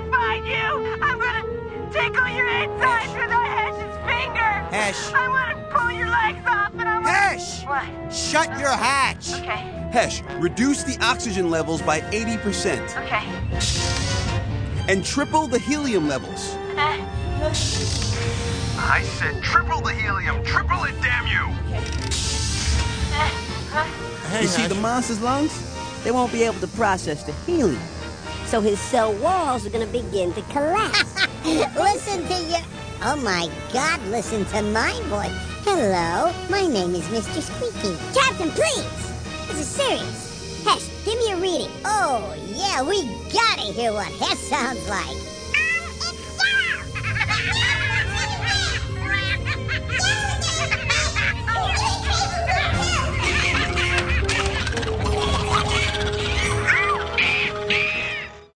find you! I'm gonna tickle your insides with a Hesh's finger! Hesh. I wanna pull your legs off and I wanna... Hesh! What? Shut your hatch! Okay. Hesh, reduce the oxygen levels by 80%. Okay. And triple the helium levels. I said triple the helium. Triple it, damn you! Hey, You see Hesh. the monster's lungs? They won't be able to process the helium. So his cell walls are gonna begin to collapse. Listen to you. Oh my God, listen to my voice. Hello, my name is Mr. Squeaky. Captain, please! This is serious. Hesh, give me a reading. Oh, yeah, we gotta hear what Hess sounds like.